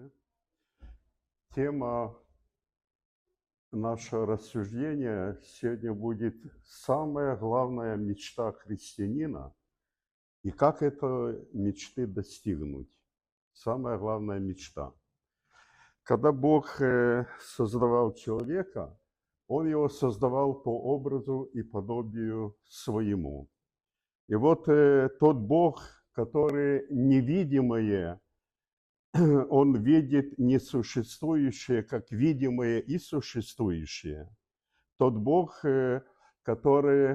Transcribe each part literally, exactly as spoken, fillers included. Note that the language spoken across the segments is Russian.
Тема нашего рассуждения сегодня будет самая главная мечта христианина и как этой мечты достигнуть. Самая главная мечта. Когда Бог создавал человека, Он его создавал по образу и подобию своему. И вот тот Бог, который невидимое, Он видит несуществующее, как видимое и существующее. Тот Бог, который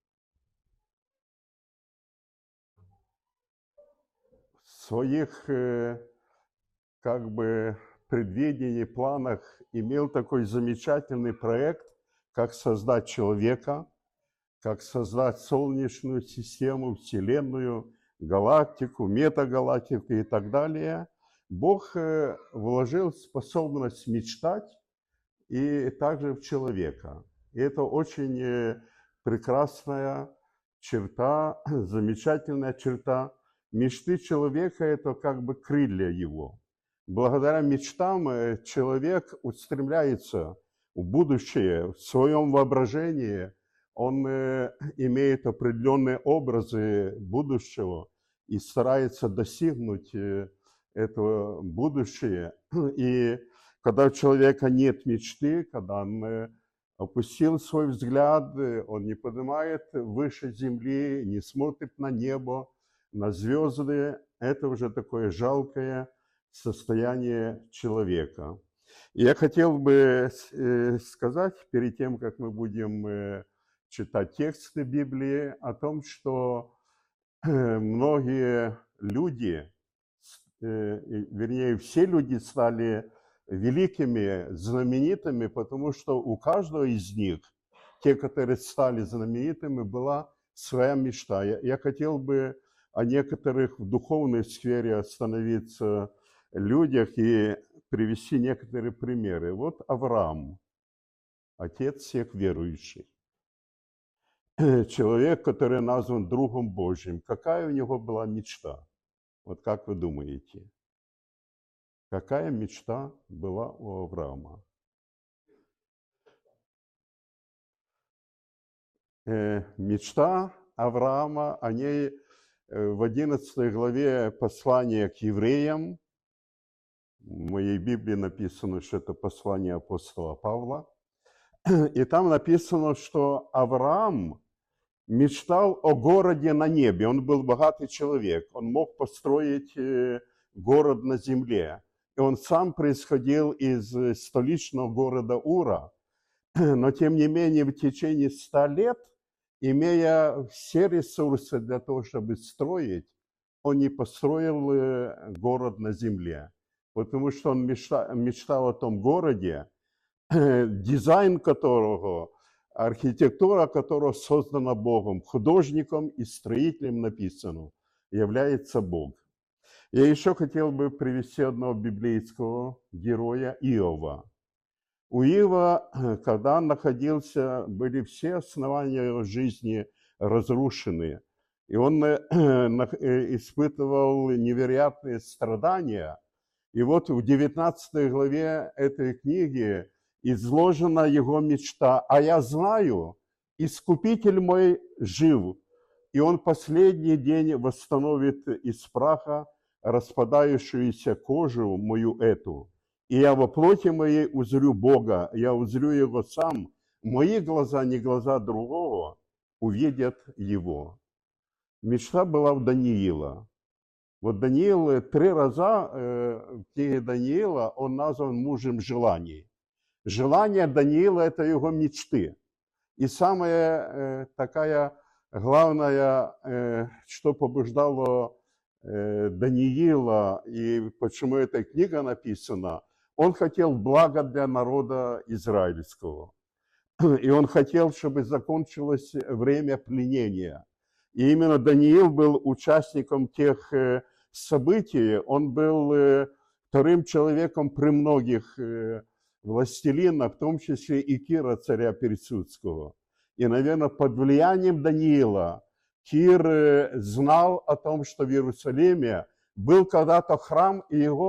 в своих как бы предвидении, планах имел такой замечательный проект, как создать человека, как создать Солнечную систему, Вселенную, галактику, метагалактику и так далее. Бог вложил способность мечтать и также в человека. И это очень прекрасная черта, замечательная черта. Мечты человека – это как бы крылья его. Благодаря мечтам человек устремляется в будущее, в своем воображении. Он имеет определенные образы будущего и старается достигнуть этого будущее. И когда у человека нет мечты, когда он опустил свой взгляд, он не поднимает выше земли, не смотрит на небо, на звезды, это уже такое жалкое состояние человека. И я хотел бы сказать, перед тем, как мы будем читать тексты Библии, о том, что многие люди, вернее, все люди стали великими, знаменитыми, потому что у каждого из них, те, которые стали знаменитыми, была своя мечта. Я, я хотел бы о некоторых в духовной сфере остановиться людях и привести некоторые примеры. Вот Авраам, отец всех верующих. Человек, который назван другом Божьим. Какая у него была мечта? Вот как вы думаете? Какая мечта была у Авраама? Э, мечта Авраама, о ней в одиннадцатой главе послания к евреям, в моей Библии написано, что это послание апостола Павла, и там написано, что Авраам мечтал о городе на небе. Он был богатый человек, он мог построить город на земле. И он сам происходил из столичного города Ура. Но, тем не менее, в течение ста лет, имея все ресурсы для того, чтобы строить, он не построил город на земле. Потому что он мечтал, мечтал о том городе, дизайн которого, архитектура которого создана Богом, художником и строителем написано, является Бог. Я еще хотел бы привести одного библейского героя Иова. У Иова, когда он находился, были все основания его жизни разрушены. И он испытывал невероятные страдания. И вот в девятнадцатой главе этой книги изложена его мечта. «А я знаю, Искупитель мой жив, и он последний день восстановит из праха распадающуюся кожу мою эту. И я во плоти моей узрю Бога, я узрю Его сам. Мои глаза, не глаза другого, увидят Его». Мечта была у Даниила. Вот Даниил три раза в книге Даниила он назван мужем желаний. Желание Даниила – это его мечты. И самая такая главная, что побуждало Даниила, и почему эта книга написана, он хотел блага для народа израильского. И он хотел, чтобы закончилось время пленения. И именно Даниил был участником тех событий. Он был вторым человеком при многих властелинах, в том числе и Кира, царя Персидского. И, наверное, под влиянием Даниила Кир знал о том, что в Иерусалиме был когда-то храм, и его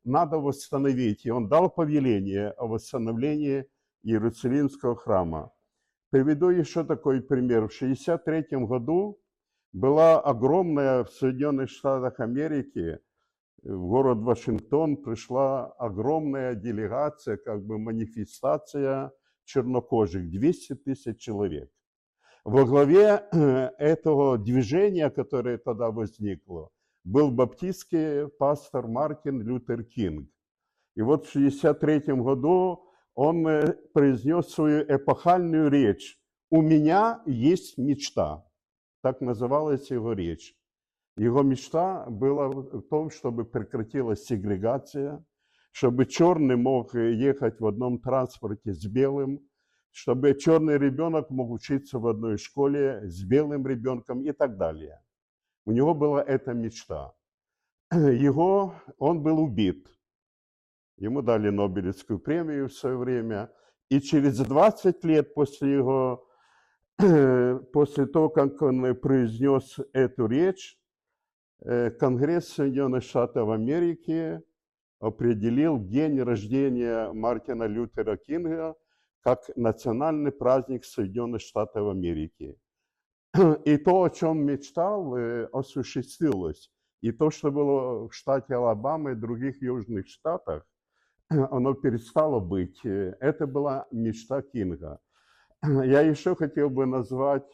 надо восстановить. И он дал повеление о восстановлении Иерусалимского храма. Приведу еще такой пример. В шестьдесят третьем году была огромная в Соединенных Штатах Америки, в город Вашингтон пришла огромная делегация, как бы манифестация чернокожих, двести тысяч человек. Во главе этого движения, которое тогда возникло, был баптистский пастор Мартин Лютер Кинг. И вот в шестьдесят третьем году он произнес свою эпохальную речь «У меня есть мечта». Так называлась его речь. Его мечта была в том, чтобы прекратилась сегрегация, чтобы черный мог ехать в одном транспорте с белым, чтобы черный ребенок мог учиться в одной школе с белым ребенком и так далее. У него была эта мечта. Его, он был убит. Ему дали Нобелевскую премию в свое время. И через двадцать лет после его, после того, как он произнес эту речь, Конгресс Соединенных Штатов Америки определил день рождения Мартина Лютера Кинга как национальный праздник Соединенных Штатов Америки. И то, о чем мечтал, осуществилось. И то, что было в штате Алабама и других южных штатах, оно перестало быть. Это была мечта Кинга. Я еще хотел бы назвать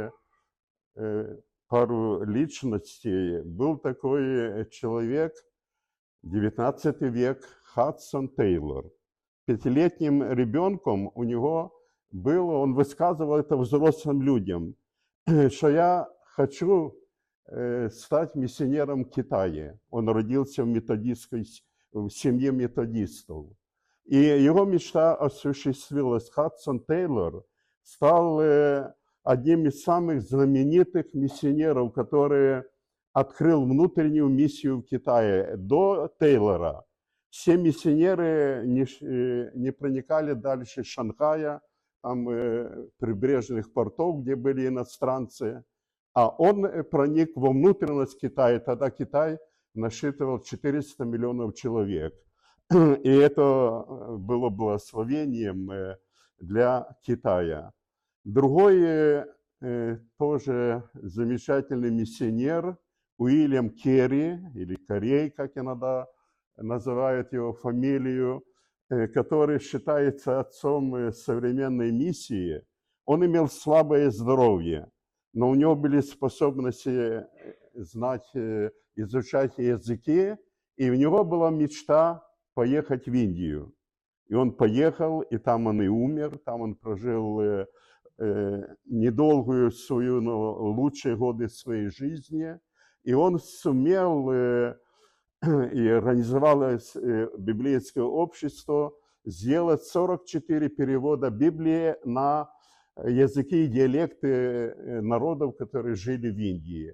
пару личностей. Был такой человек, девятнадцатый век, Хадсон Тейлор. Пятилетним ребенком у него было, он высказывал это взрослым людям, что я хочу стать миссионером в Китае. Он родился в методистской в семье методистов. И его мечта осуществилась. Хадсон Тейлор стал одним из самых знаменитых миссионеров, который открыл внутреннюю миссию в Китае. До Тейлора все миссионеры не, не проникали дальше Шанхая, там, прибрежных портов, где были иностранцы, а он проник во внутренность Китая. Тогда Китай насчитывал четыреста миллионов человек. И это было благословением для Китая. Другой тоже замечательный миссионер Уильям Керри, или Корей, как иногда называют его фамилию, который считается отцом современной миссии. Он имел слабое здоровье, но у него были способности знать, изучать языки, и у него была мечта поехать в Индию. И он поехал, и там он и умер, там он прожил э, э, недолгую свою, но лучшие годы своей жизни. И он сумел, э, и организовал э, библейское общество, сделать сорок четыре перевода Библии на языки и диалекты народов, которые жили в Индии.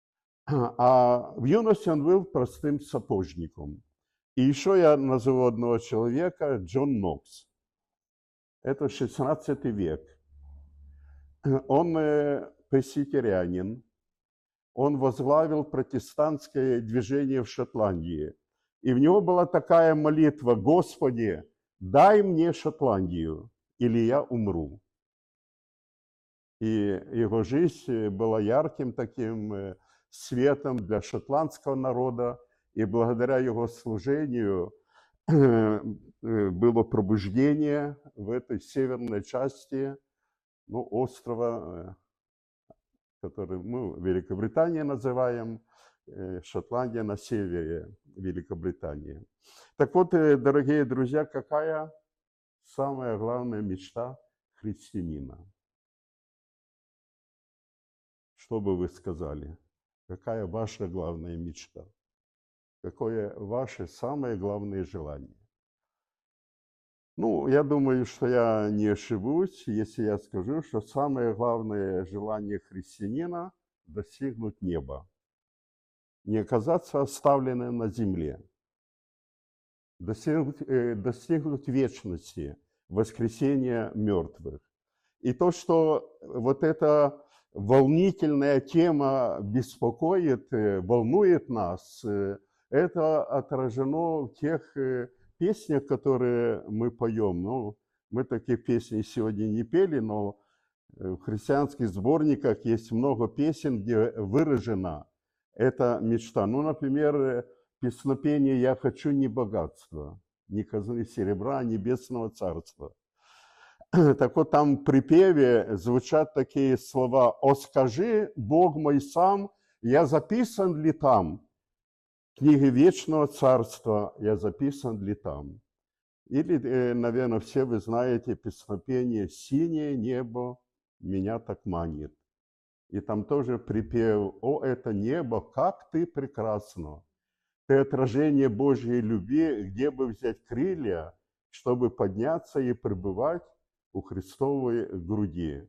А в юности он был простым сапожником. И еще я назову одного человека, Джон Нокс. Это шестнадцатый век. Он пресвитерианин. Он возглавил протестантское движение в Шотландии. И в него была такая молитва: «Господи, дай мне Шотландию, или я умру». И его жизнь была ярким таким светом для шотландского народа. И благодаря его служению было пробуждение в этой северной части, ну, острова, который мы Великобритания называем, Шотландия на севере Великобритании. Так вот, дорогие друзья, какая самая главная мечта христианина? Что бы вы сказали? Какая ваша главная мечта? Какое ваше самое главное желание? Ну, я думаю, что я не ошибусь, если я скажу, что самое главное желание христианина – достигнуть неба. Не оказаться оставленным на земле. Достигнуть, э, достигнуть вечности, воскресения мертвых. И то, что вот эта волнительная тема беспокоит, волнует нас, это отражено в тех э, песнях, которые мы поем. Ну, мы таких песней сегодня не пели, но в христианских сборниках есть много песен, где выражена эта мечта. Ну, например, песнопение «Я хочу не богатства, ни казны серебра, небесного царства». Так вот, там в припеве звучат такие слова: «О, скажи, Бог мой сам, я записан ли там? Книги вечного царства, я записан ли там?» Или, наверное, все вы знаете песнопение «Синее небо меня так манит». И там тоже припев: «О, это небо, как ты прекрасна! Ты отражение Божьей любви, где бы взять крылья, чтобы подняться и пребывать у Христовой груди».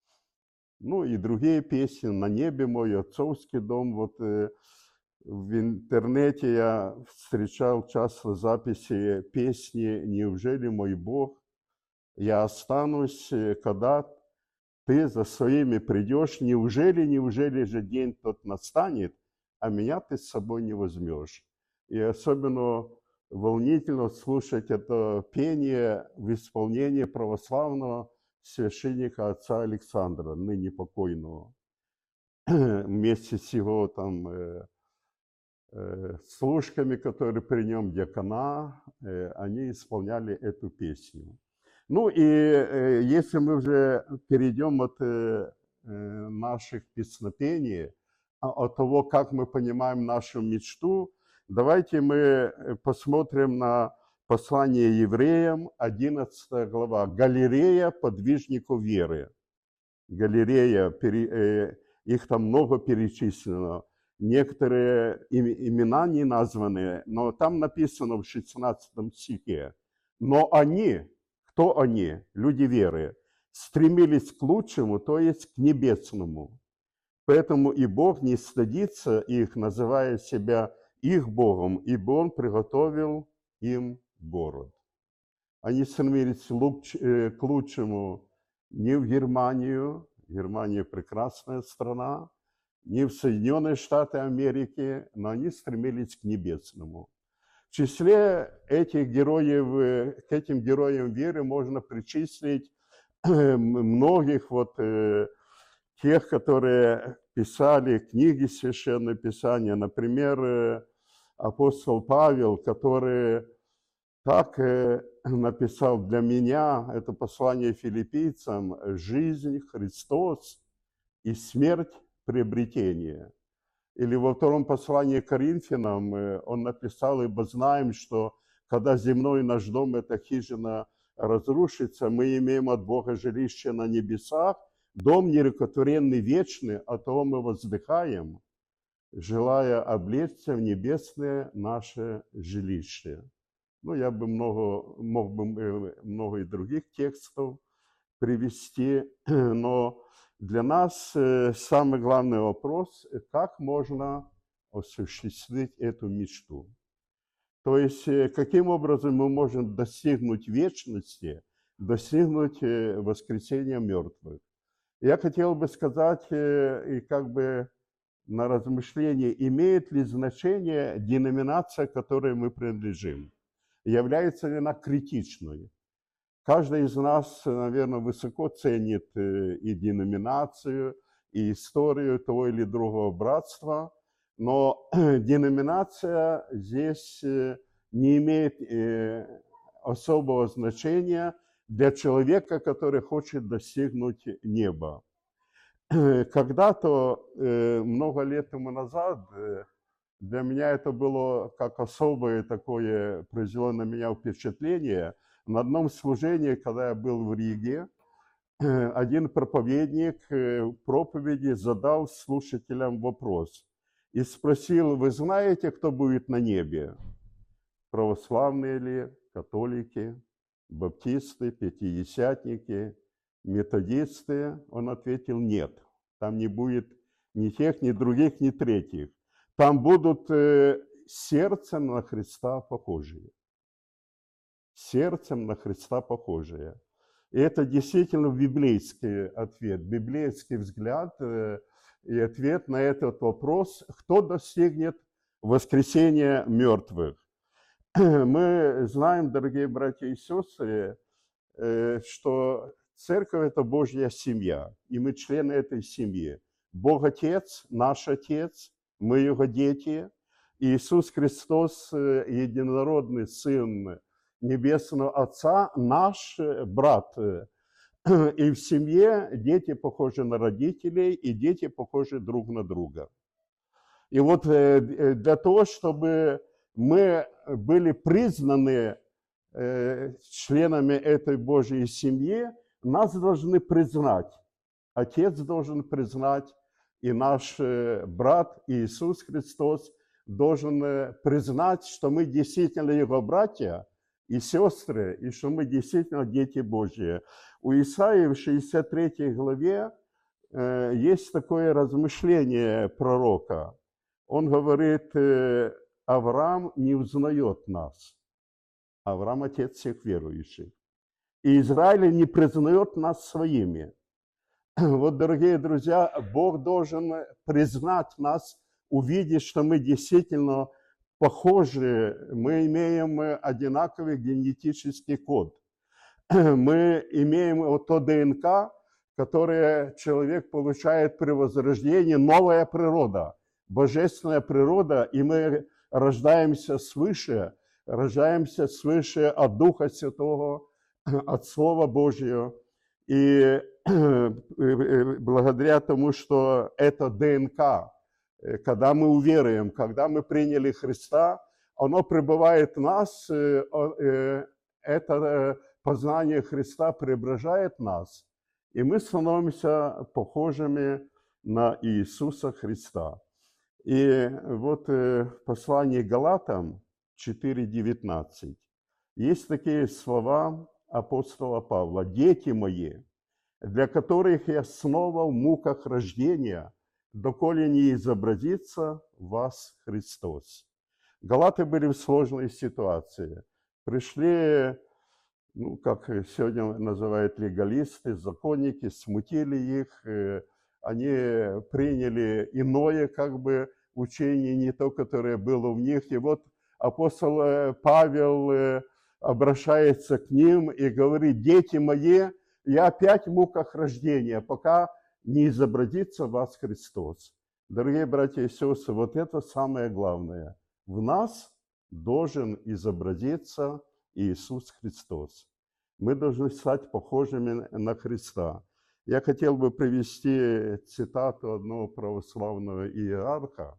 Ну и другие песни: «На небе мой отцовский дом». Вот э, в интернете я встречал часто записи песни «Неужели мой Бог, я останусь, когда ты за своими придешь, неужели, неужели же день тот настанет, а меня ты с собой не возьмешь». И особенно волнительно слушать это пение в исполнении православного священника отца Александра, ныне покойного, вместе с его там э, э, служками, которые при нем диакона, э, они исполняли эту песню. Ну и э, если мы уже перейдем от э, э, наших песнопений, а, от того, как мы понимаем нашу мечту, давайте мы посмотрим на послание евреям, одиннадцатая глава, галерея подвижников веры. Галерея, пере, э, их там много перечислено. Некоторые имена не названы, но там написано в шестнадцатом стихе: «Но они». Кто они? Люди веры. «Стремились к лучшему, то есть к небесному. Поэтому и Бог не стыдится их, называя себя их Богом, ибо Он приготовил им город». Они стремились к лучшему не в Германию, Германия прекрасная страна, не в Соединенные Штаты Америки, но они стремились к небесному. В числе этих героев, к этим героям веры можно причислить многих вот э, тех, которые писали книги Священного Писания. Например, э, апостол Павел, который так э, написал: «Для меня это послание филиппийцам: жизнь Христос и смерть приобретение». Или во втором послании к Коринфянам он написал: «Ибо знаем, что когда земной наш дом, эта хижина, разрушится, мы имеем от Бога жилище на небесах, дом нерукотворенный вечный, а то мы воздыхаем, желая облечься в небесное наше жилище». Ну, я бы много, мог бы много и других текстов привести, но для нас самый главный вопрос: как можно осуществить эту мечту? То есть, каким образом мы можем достигнуть вечности, достигнуть воскресения мертвых? Я хотел бы сказать, и как бы на размышление, имеет ли значение деноминация, которой мы принадлежим? Является ли она критичной? Каждый из нас, наверное, высоко ценит и деноминацию, и историю того или другого братства, но деноминация здесь не имеет особого значения для человека, который хочет достигнуть неба. Когда-то, много лет тому назад, для меня это было как особое такое, произвело на меня впечатление. На одном служении, когда я был в Риге, один проповедник в проповеди задал слушателям вопрос и спросил: «Вы знаете, кто будет на небе? Православные ли, католики, баптисты, пятидесятники, методисты?» Он ответил: «Нет, там не будет ни тех, ни других, ни третьих. Там будут сердцем на Христа похожие». Сердцем на Христа похожие. И это действительно библейский ответ, библейский взгляд и ответ на этот вопрос: кто достигнет воскресения мертвых. Мы знаем, дорогие братья и сестры, что церковь – это Божья семья, и мы члены этой семьи. Бог Отец, наш Отец, мы Его дети. Иисус Христос, единородный Сын Небесного Отца, наш брат. И в семье дети похожи на родителей, и дети похожи друг на друга. И вот для того, чтобы мы были признаны членами этой Божьей семьи, нас должны признать. Отец должен признать, и наш брат Иисус Христос должен признать, что мы действительно Его братья и сестры, и что мы действительно дети Божьи. У Исаии в шестьдесят третьей главе есть такое размышление пророка. Он говорит: Авраам не узнает нас. Авраам – отец всех верующих. И Израиль не признает нас своими. Вот, дорогие друзья, Бог должен признать нас, увидеть, что мы действительно похожи, мы имеем одинаковый генетический код. Мы имеем вот то ДНК, которое человек получает при возрождении, новая природа, божественная природа, и мы рождаемся свыше, рождаемся свыше от Духа Святого, от Слова Божьего. И благодаря тому, что это ДНК, когда мы уверуем, когда мы приняли Христа, оно пребывает в нас, это познание Христа преображает нас, и мы становимся похожими на Иисуса Христа. И вот в послании Галатам четыре девятнадцать есть такие слова апостола Павла: «Дети мои, для которых я снова в муках рождения, доколе не изобразится в вас Христос». Галаты были в сложной ситуации. Пришли, ну, как сегодня называют легалисты, законники, смутили их, они приняли иное как бы учение, не то, которое было в них. И вот апостол Павел обращается к ним и говорит: «Дети мои, я опять в муках рождения, пока не изобразится в вас Христос». Дорогие братья и сестры, вот это самое главное. В нас должен изобразиться Иисус Христос. Мы должны стать похожими на Христа. Я хотел бы привести цитату одного православного иерарха,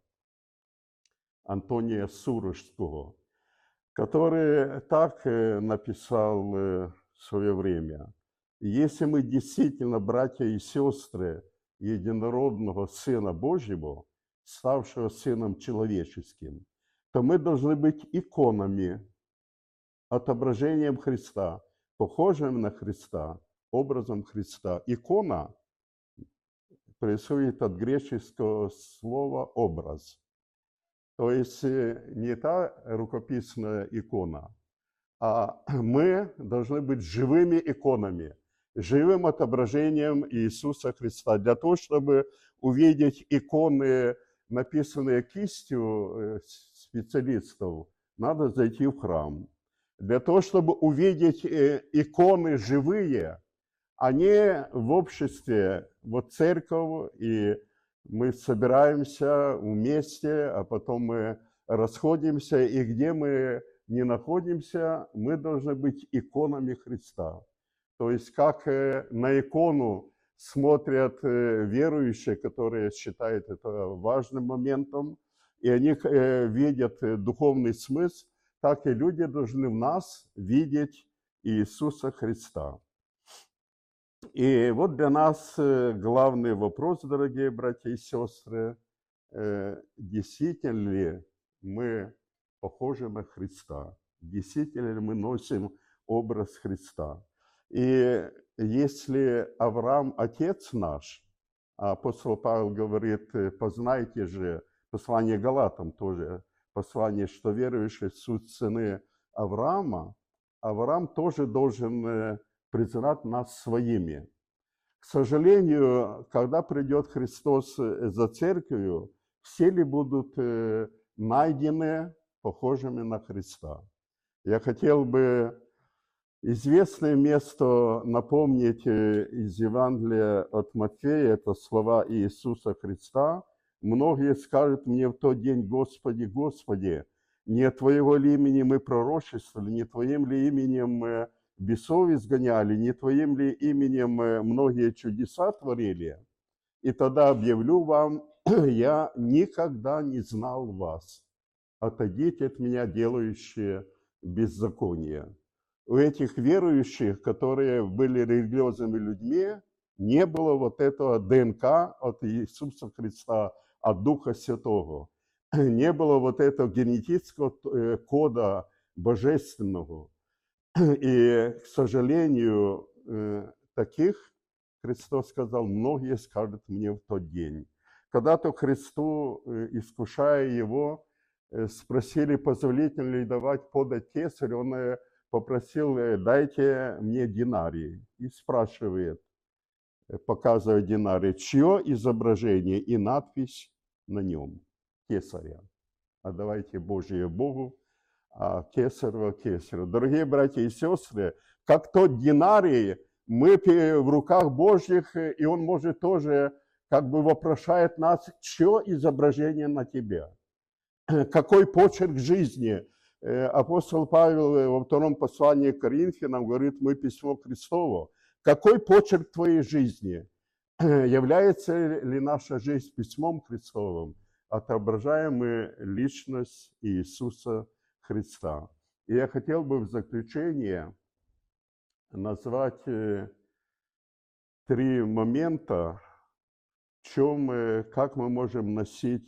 Антония Сурожского, который так написал в свое время: «Если мы действительно братья и сестры единородного Сына Божьего, ставшего Сыном человеческим, то мы должны быть иконами, отображением Христа, похожим на Христа, образом Христа». Икона происходит от греческого слова «образ». То есть не та рукописная икона, а мы должны быть живыми иконами, живым отображением Иисуса Христа. Для того, чтобы увидеть иконы, написанные кистью специалистов, надо зайти в храм. Для того, чтобы увидеть иконы живые, они в обществе, вот церковь, и мы собираемся вместе, а потом мы расходимся, и где мы не находимся, мы должны быть иконами Христа. То есть как на икону смотрят верующие, которые считают это важным моментом, и они видят духовный смысл, так и люди должны в нас видеть Иисуса Христа. И вот для нас главный вопрос, дорогие братья и сестры, действительно ли мы похожи на Христа? Действительно ли мы носим образ Христа? И если Авраам – отец наш, а апостол Павел говорит: познайте же, послание Галатам тоже, послание, что верующие суть сыны Авраама, Авраам тоже должен признать нас своими. К сожалению, когда придет Христос за церковью, все ли будут найдены похожими на Христа. Я хотел бы известное место напомнить из Евангелия от Матфея, это слова Иисуса Христа. Многие скажут мне в тот день: Господи, Господи, не от Твоего ли имени мы пророчествовали, не Твоим ли именем мы бесов изгоняли, не Твоим ли именем мы многие чудеса творили? И тогда объявлю вам: я никогда не знал вас. Отойдите от меня, делающие беззаконие. У этих верующих, которые были религиозными людьми, не было вот этого ДНК от Иисуса Христа, от Духа Святого. Не было вот этого генетического кода божественного. И, к сожалению, таких, Христос сказал, многие скажут мне в тот день. Когда-то Христу, искушая его, спросили, позволительно ли давать подать кесарь, он попросил: дайте мне динарий. И спрашивает, показывая динарий, чье изображение и надпись на нем? Кесаря. Отдавайте Божие Богу, а кесарево кесарю. Дорогие братья и сестры, как тот динарий, мы в руках Божьих, и он может тоже, как бы вопрошает нас, чье изображение на тебя? Какой почерк жизни? Апостол Павел во втором послании к Коринфянам говорит: мы письмо Христово. Какой почерк твоей жизни? Является ли наша жизнь письмом Христовым? Отображаем мы личность Иисуса Христа. И я хотел бы в заключение назвать три момента, в чем, как мы можем носить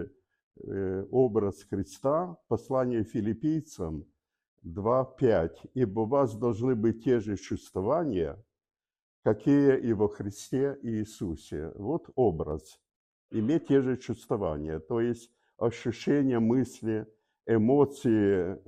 образ Христа. Послание филиппийцам два пять. «Ибо у вас должны быть те же чувствования, какие и во Христе Иисусе». Вот образ. Иметь те же чувствования, то есть ощущения, мысли, эмоции,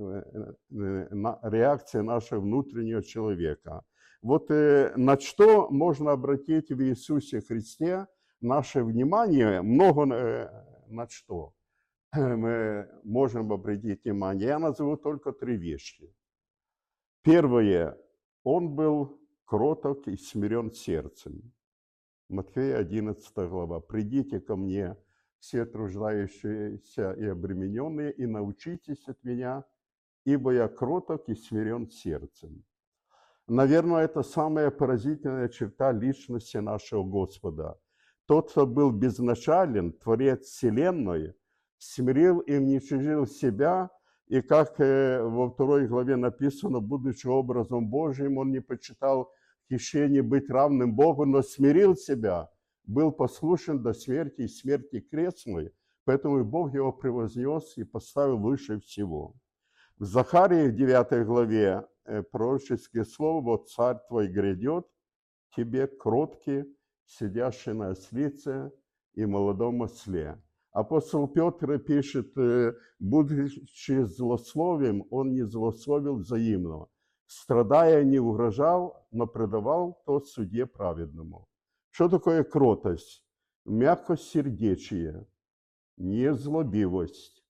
реакция нашего внутреннего человека. Вот на что можно обратить в Иисусе Христе наше внимание, много на что мы можем обратить внимание. Я назову только три вещи. Первое. Он был кроток и смирен сердцем. Матфея одиннадцатая глава. «Придите ко мне, все труждающиеся и обремененные, и научитесь от меня, ибо я кроток и смирен сердцем». Наверное, это самая поразительная черта личности нашего Господа. Тот, кто был безначален, Творец Вселенной, смирил и уничижил себя, и, как во второй главе написано, будучи образом Божьим, он не почитал хищение быть равным Богу, но смирил себя, был послушен до смерти и смерти крестной, поэтому и Бог его превознес и поставил выше всего. В Захарии в девятой главе пророческое слово: «Вот царь твой грядет, тебе кроткий, сидящий на ослице и молодом осле». Апостол Петр пишет: будучи злословием, он не злословил взаимно. Страдая, не угрожал, но предавал то суде праведному. Что такое кротость? Мягкосердечие, незлобивость,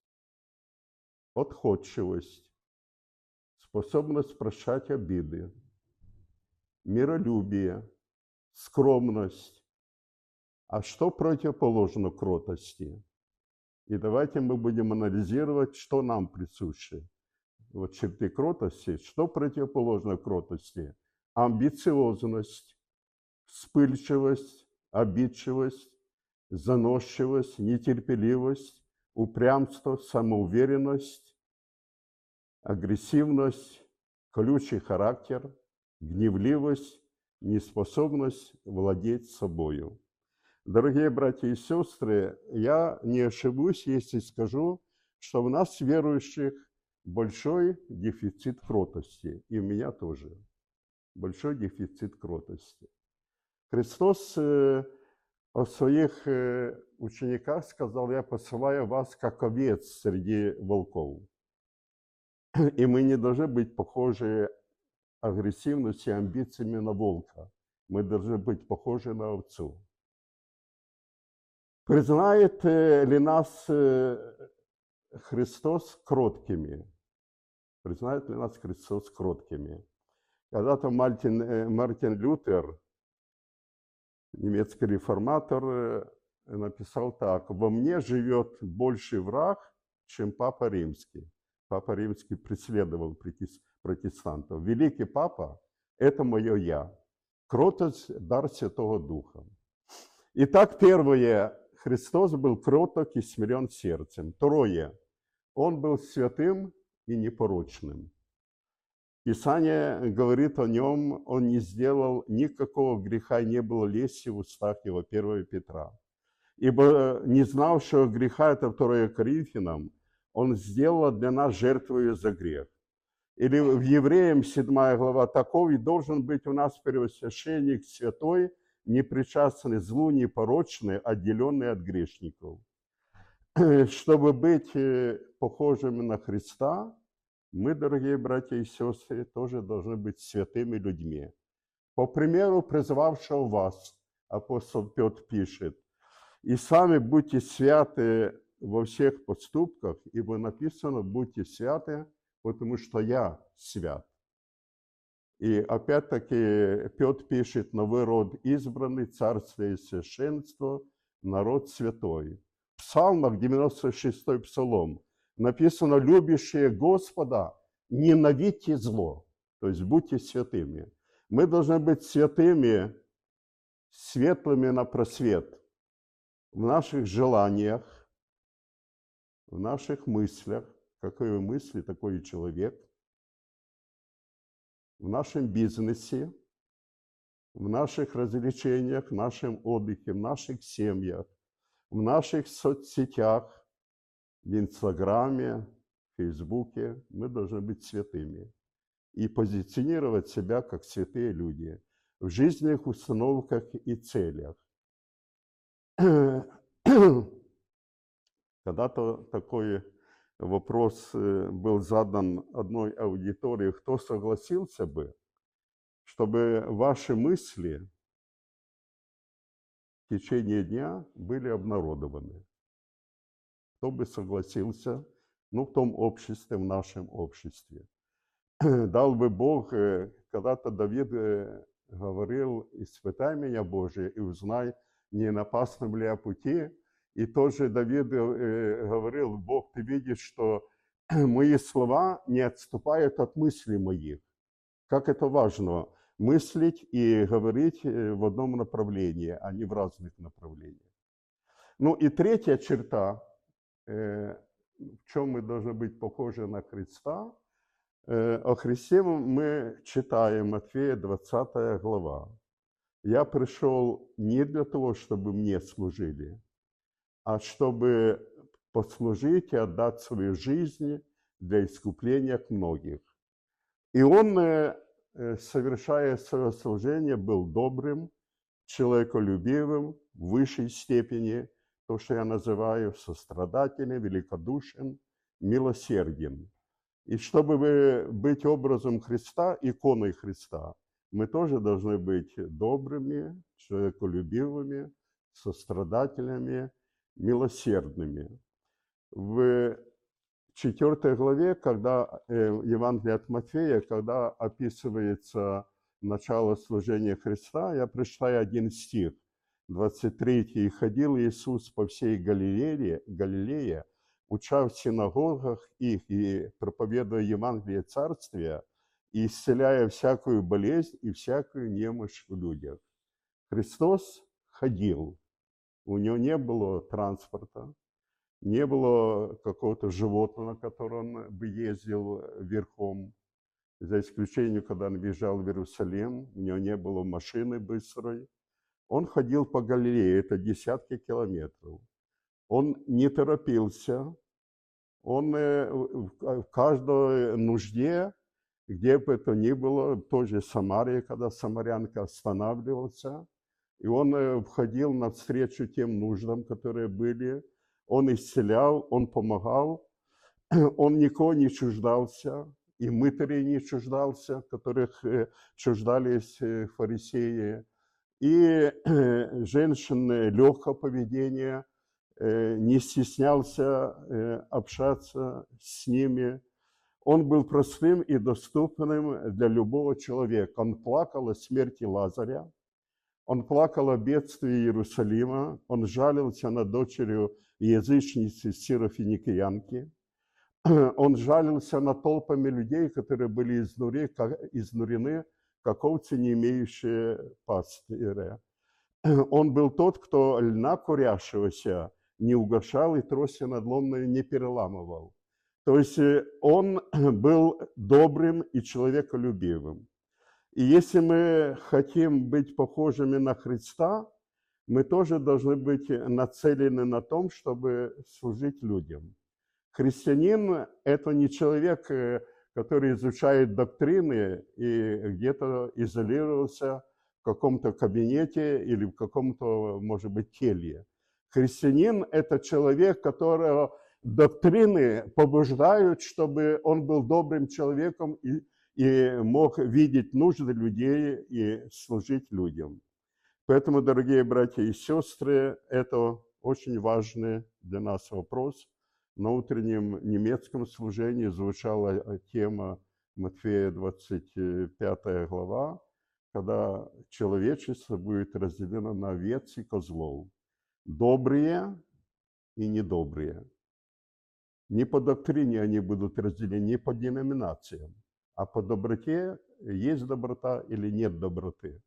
отходчивость, способность прощать обиды, миролюбие, скромность. А что противоположно кротости? И давайте мы будем анализировать, что нам присуще. Вот черты кротости. Что противоположно кротости? Амбициозность, вспыльчивость, обидчивость, заносчивость, нетерпеливость, упрямство, самоуверенность, агрессивность, колючий характер, гневливость, неспособность владеть собою. Дорогие братья и сестры, я не ошибусь, если скажу, что у нас, верующих, большой дефицит кротости, и у меня тоже большой дефицит кротости. Христос о своих учениках сказал: «Я посылаю вас, как овец среди волков». И мы не должны быть похожи агрессивностью и амбициями на волка. Мы должны быть похожи на овцу. Признает ли нас Христос кроткими. Признает ли нас Христос кроткими? Когда-то Мартин, Мартин Лютер, немецкий реформатор, написал так: «Во мне живет больший враг, чем Папа Римский». Папа Римский преследовал протестантов. Великий Папа – это мое «я». Кротость – дар Святого Духа. Итак, первое – Христос был кроток и смирен сердцем. Второе – Он был святым и непорочным. Писание говорит о нем: Он не сделал никакого греха, не было лести в устах его. первое Петра. Ибо не знавшего греха, это второе Коринфянам, Он сделал для нас жертвою за грех. Или в Евреям седьмая глава: таков и должен быть у нас первосвященник святой, непричастный злу, непорочный, отделенный от грешников. Чтобы быть похожими на Христа, мы, дорогие братья и сестры, тоже должны быть святыми людьми. По примеру призывавшего вас, апостол Петр пишет: «И сами будьте святы во всех поступках, ибо написано: будьте святы, потому что я свят». И опять-таки Петр пишет: «Но вы род избранный, царство и священство, народ святой». В Псалмах, девяносто шестой псалом, написано: «Любящие Господа, ненавидьте зло». То есть будьте святыми. Мы должны быть святыми, светлыми на просвет в наших желаниях, в наших мыслях. Какой вы мысли, такой и человек. В нашем бизнесе, в наших развлечениях, в нашем отдыхе, в наших семьях, в наших соцсетях, в Инстаграме, в Фейсбуке. Мы должны быть святыми и позиционировать себя как святые люди в жизненных установках и целях. Когда-то такой вопрос был задан одной аудитории: кто согласился бы, чтобы ваши мысли в течение дня были обнародованы? Кто бы согласился, ну, в том обществе, в нашем обществе? Дал бы Бог, когда-то Давид говорил: «Испытай меня, Боже, и узнай, не на опасном ли я пути». И тоже Давид говорил: «Бог, ты видишь, что мои слова не отступают от мыслей моих». Как это важно – мыслить и говорить в одном направлении, а не в разных направлениях. Ну и третья черта, в чем мы должны быть похожи на Христа. О Христе мы читаем Матфея двадцатая глава. «Я пришел не для того, чтобы мне служили, а чтобы послужить и отдать свою жизнь для искупления многих». И Он, совершая свое служение, был добрым, человеколюбивым в высшей степени, то, что я называю сострадательным, великодушен, милосерден. И чтобы быть образом Христа, иконой Христа, мы тоже должны быть добрыми, человеколюбивыми, сострадательными, милосердными. В четвёртой главе, когда Евангелие от Матфея, когда описывается начало служения Христа, я прочитаю один стих, двадцать третий. «И ходил Иисус по всей Галилее, Галилее, уча в синагогах их и проповедуя Евангелие Царствия, и исцеляя всякую болезнь и всякую немощь в людях». Христос ходил. У него не было транспорта, не было какого-то животного, на котором он бы ездил верхом. За исключением, когда он въезжал в Иерусалим, у него не было машины быстрой. Он ходил по Галилее, это десятки километров. Он не торопился, он в каждой нужде, где бы это ни было, в той же Самарии, когда самарянка останавливался, и он входил навстречу тем нуждам, которые были, он исцелял, он помогал, он никого не чуждался, и мытарей не чуждался, которых чуждались фарисеи, и женщины легкого поведения, не стеснялся общаться с ними. Он был простым и доступным для любого человека. Он плакал о смерти Лазаря, он плакал о бедствии Иерусалима, он жалился над дочерью язычницы Сирофиникиянки, он жалился над толпами людей, которые были изнурены, как овцы, не имеющие пастыря. Он был тот, кто льна курящегося не угошал и трости надломной не переламывал. То есть он был добрым и человеколюбивым. И если мы хотим быть похожими на Христа, мы тоже должны быть нацелены на том, чтобы служить людям. Христианин – это не человек, который изучает доктрины и где-то изолировался в каком-то кабинете или в каком-то, может быть, келье. Христианин – это человек, которого доктрины побуждают, чтобы он был добрым человеком и, и мог видеть нужды людей и служить людям. Поэтому, дорогие братья и сестры, это очень важный для нас вопрос. На утреннем немецком служении звучала тема Матфея двадцать пятая глава, когда человечество будет разделено на овец и козлов. Добрые и недобрые. Не по доктрине они будут разделены, не по деноминациям, а по доброте, есть доброта или нет доброты.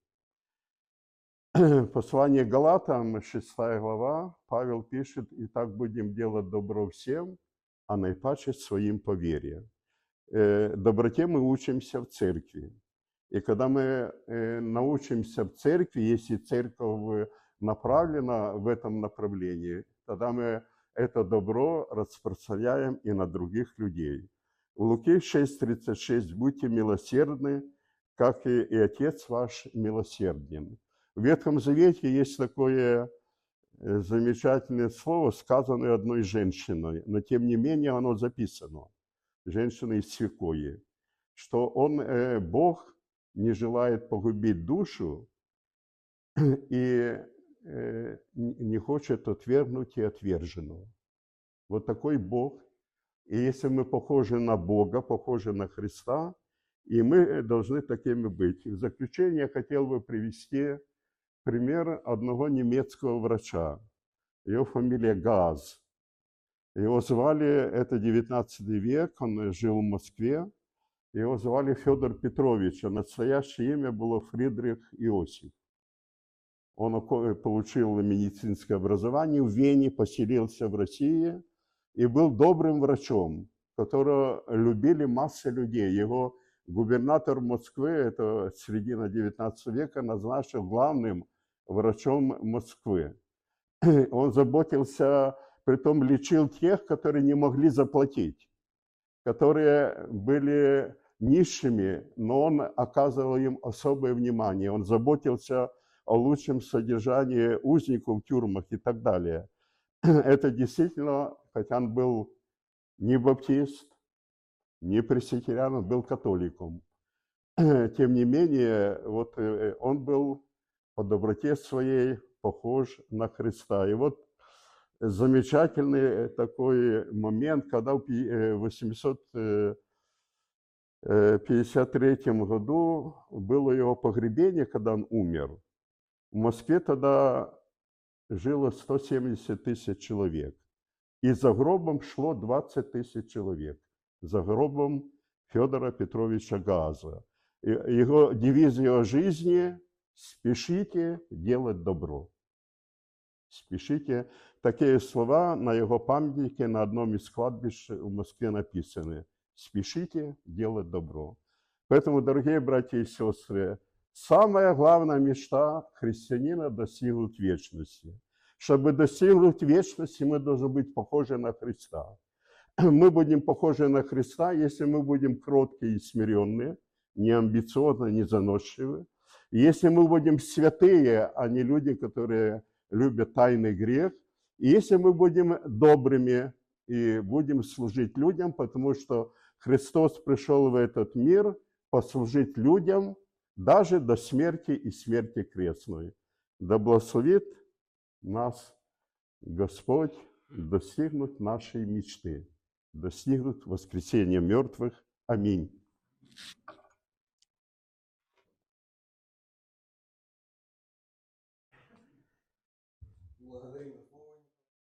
Послание Галатам, шестая глава, Павел пишет: «И так будем делать добро всем, а наипаче своим по вере». Доброте мы учимся в церкви. И когда мы научимся в церкви, если церковь направлена в этом направлении, тогда мы это добро распространяем и на других людей. В Луки шесть тридцать шесть: «Будьте милосердны, как и, и Отец ваш милосерден». В Ветхом Завете есть такое замечательное слово, сказанное одной женщиной, но тем не менее оно записано, женщиной из Секои, что он, э, Бог, не желает погубить душу и э, не хочет отвергнуть и отверженного. Вот такой Бог. И если мы похожи на Бога, похожи на Христа, и мы должны такими быть. В заключение я хотел бы привести пример одного немецкого врача. Его фамилия Газ. Его звали, это девятнадцатый век, он жил в Москве. Его звали Федор Петрович, а настоящее имя было Фридрих Иосиф. Он получил медицинское образование в Вене, поселился в России и был добрым врачом, которого любили массы людей. Его губернатор Москвы, это середина девятнадцатого века, назначил главным врачом Москвы. Он заботился, притом лечил тех, которые не могли заплатить, которые были низшими, но он оказывал им особое внимание. Он заботился о лучшем содержании узников в тюрьмах и так далее. Это действительно, хотя он был не баптист, не пресвитериан, он был католиком. Тем не менее, вот он был по доброте своей похож на Христа. И вот замечательный такой момент, когда в восемьсот пятьдесят третьем году было его погребение, когда он умер. В Москве тогда жило сто семьдесят тысяч человек. И за гробом шло двадцать тысяч человек. За гробом Федора Петровича Газа. Его девиз его жизни – «Спешите делать добро». Спешите. Такие слова на его памятнике на одном из кладбищ в Москве написаны. Спешите делать добро. Поэтому, дорогие братья и сестры, самая главная мечта христианина – достигнуть вечности. Чтобы достигнуть вечности, мы должны быть похожи на Христа. Мы будем похожи на Христа, если мы будем кроткие и смиренные, не амбициозны, не заносчивы. Если мы будем святые, а не люди, которые любят тайный грех. И если мы будем добрыми и будем служить людям, потому что Христос пришел в этот мир послужить людям даже до смерти и смерти крестной. Да благословит нас Господь достигнут нашей мечты, достигнут воскресения мертвых. Аминь.